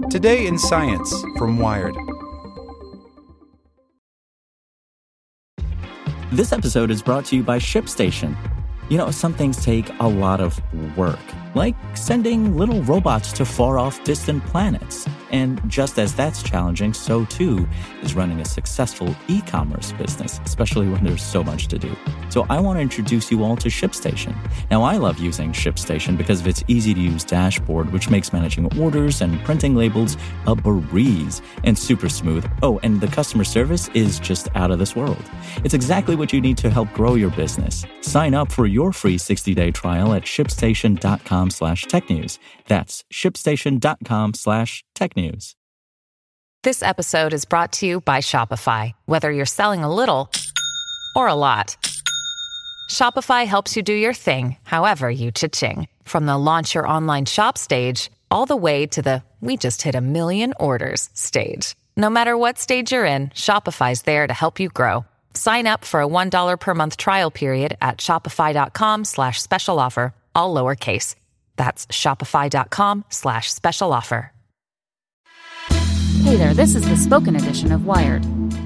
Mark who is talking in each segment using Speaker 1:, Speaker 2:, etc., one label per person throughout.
Speaker 1: Today in Science from Wired.
Speaker 2: This episode is brought to you by ShipStation. You know, some things take a lot of work, like sending little robots to far-off distant planets. And just as that's challenging, so too is running a successful e-commerce business, especially when there's so much to do. So I want to introduce you all to ShipStation. Now, I love using ShipStation because of its easy-to-use dashboard, which makes managing orders and printing labels a breeze and super smooth. Oh, and the customer service is just out of this world. It's exactly what you need to help grow your business. Sign up for your free 60-day trial at shipstation.com/technews. That's shipstation.com/technews.
Speaker 3: This episode is brought to you by Shopify. Whether you're selling a little or a lot, Shopify helps you do your thing, however you cha-ching. From the launch your online shop stage, all the way to the we just hit 1 million orders stage. No matter what stage you're in, Shopify's there to help you grow. Sign up for a $1 per month trial period at shopify.com/special offer, all lowercase. That's shopify.com/special offer.
Speaker 4: Hey there, this is the spoken edition of Wired.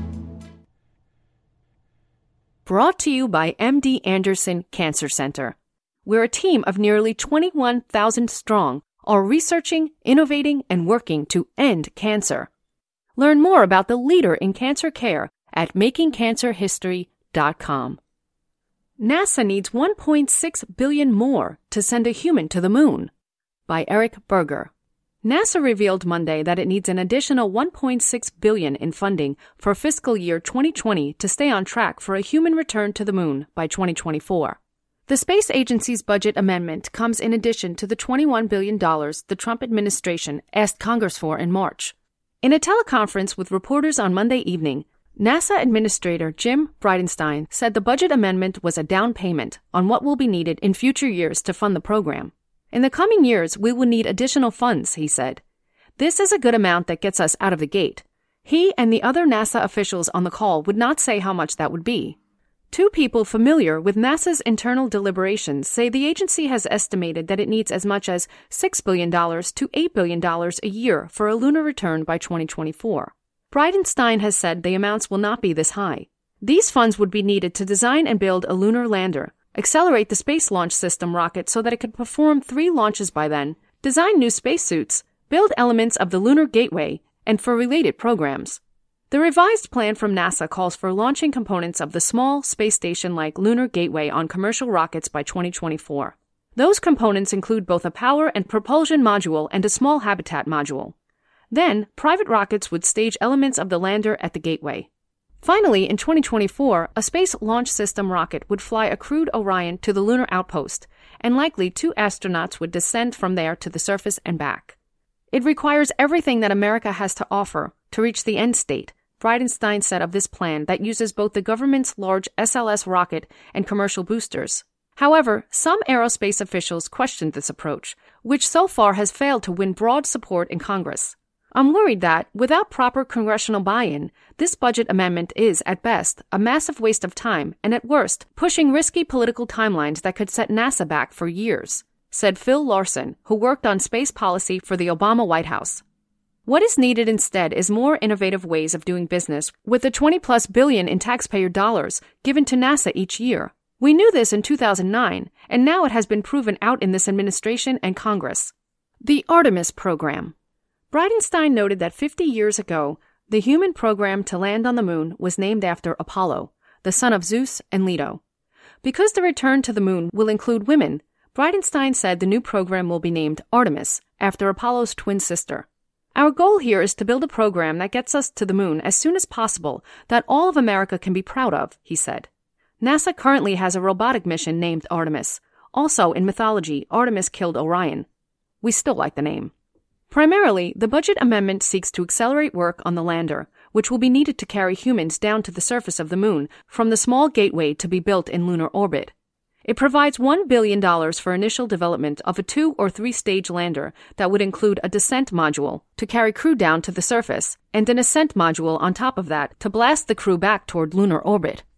Speaker 4: Brought to you by MD Anderson Cancer Center. We're a team of nearly 21,000 strong, are researching, innovating, and working to end cancer. Learn more about the leader in cancer care at makingcancerhistory.com. NASA needs $1.6 billion more to send a human to the moon. By Eric Berger. NASA revealed Monday that it needs an additional $1.6 billion in funding for fiscal year 2020 to stay on track for a human return to the moon by 2024. The space agency's budget amendment comes in addition to the $21 billion the Trump administration asked Congress for in March. In a teleconference with reporters on Monday evening, NASA Administrator Jim Bridenstine said the budget amendment was a down payment on what will be needed in future years to fund the program. In the coming years, we will need additional funds, he said. This is a good amount that gets us out of the gate. He and the other NASA officials on the call would not say how much that would be. Two people familiar with NASA's internal deliberations say the agency has estimated that it needs as much as $6 billion to $8 billion a year for a lunar return by 2024. Bridenstine has said the amounts will not be this high. These funds would be needed to design and build a lunar lander, accelerate the Space Launch System rocket so that it could perform 3 launches by then, design new spacesuits, build elements of the Lunar Gateway, and for related programs. The revised plan from NASA calls for launching components of the small space station-like Lunar Gateway on commercial rockets by 2024. Those components include both a power and propulsion module and a small habitat module. Then, private rockets would stage elements of the lander at the Gateway. Finally, in 2024, a Space Launch System rocket would fly a crewed Orion to the lunar outpost, and likely 2 astronauts would descend from there to the surface and back. It requires everything that America has to offer to reach the end state, Bridenstine said of this plan that uses both the government's large SLS rocket and commercial boosters. However, some aerospace officials questioned this approach, which so far has failed to win broad support in Congress. I'm worried that, without proper congressional buy-in, this budget amendment is, at best, a massive waste of time and, at worst, pushing risky political timelines that could set NASA back for years, said Phil Larson, who worked on space policy for the Obama White House. What is needed instead is more innovative ways of doing business with the $20+ billion in taxpayer dollars given to NASA each year. We knew this in 2009, and now it has been proven out in this administration and Congress. The Artemis Program. Bridenstine noted that 50 years ago, the human program to land on the moon was named after Apollo, the son of Zeus and Leto. Because the return to the moon will include women, Bridenstine said the new program will be named Artemis, after Apollo's twin sister. Our goal here is to build a program that gets us to the moon as soon as possible, that all of America can be proud of, he said. NASA currently has a robotic mission named Artemis. Also, in mythology, Artemis killed Orion. We still like the name. Primarily, the budget amendment seeks to accelerate work on the lander, which will be needed to carry humans down to the surface of the moon from the small gateway to be built in lunar orbit. It provides $1 billion for initial development of a 2- or 3-stage lander that would include a descent module to carry crew down to the surface and an ascent module on top of that to blast the crew back toward lunar orbit.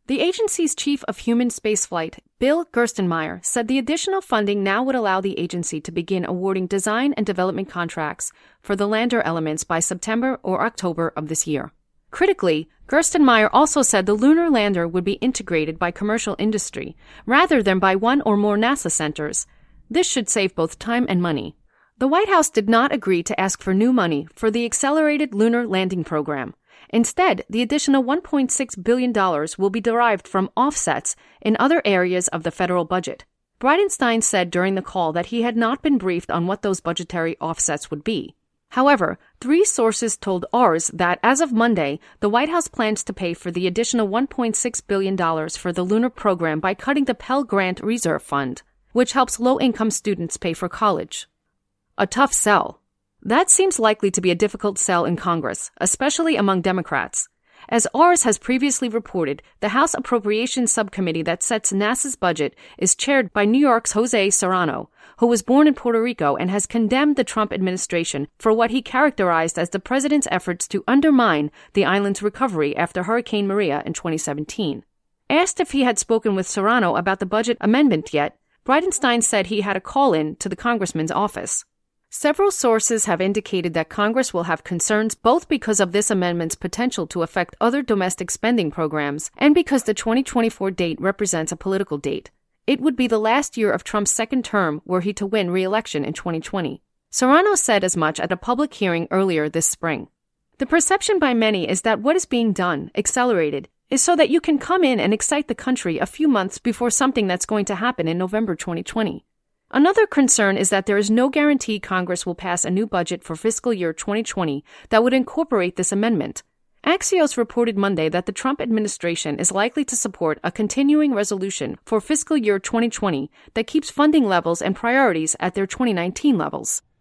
Speaker 4: The agency's chief of human spaceflight, Bill Gerstenmaier, said the additional funding now would allow the agency to begin awarding design and development contracts for the lander elements by September or October of this year. Critically, Gerstenmaier also said the lunar lander would be integrated by commercial industry rather than by one or more NASA centers. This should save both time and money. The White House did not agree to ask for new money for the Accelerated Lunar Landing Program. Instead, the additional $1.6 billion will be derived from offsets in other areas of the federal budget. Bridenstine said during the call that he had not been briefed on what those budgetary offsets would be. However, 3 sources told ours that as of Monday, the White House plans to pay for the additional $1.6 billion for the lunar program by cutting the Pell Grant Reserve Fund, which helps low-income students pay for college. A tough sell. That seems likely to be a difficult sell in Congress, especially among Democrats. As ours has previously reported, the House Appropriations Subcommittee that sets NASA's budget is chaired by New York's Jose Serrano, who was born in Puerto Rico and has condemned the Trump administration for what he characterized as the president's efforts to undermine the island's recovery after Hurricane Maria in 2017. Asked if he had spoken with Serrano about the budget amendment yet, Bridenstine said he had a call-in to the congressman's office. Several sources have indicated that Congress will have concerns both because of this amendment's potential to affect other domestic spending programs and because the 2024 date represents a political date. It would be the last year of Trump's second term were he to win re-election in 2020. Serrano said as much at a public hearing earlier this spring. The perception by many is that what is being done, accelerated, is so that you can come in and excite the country a few months before something that's going to happen in November 2020. Another concern is that there is no guarantee Congress will pass a new budget for fiscal year 2020 that would incorporate this amendment. Axios reported Monday that the Trump administration is likely to support a continuing resolution for fiscal year 2020 that keeps funding levels and priorities at their 2019 levels.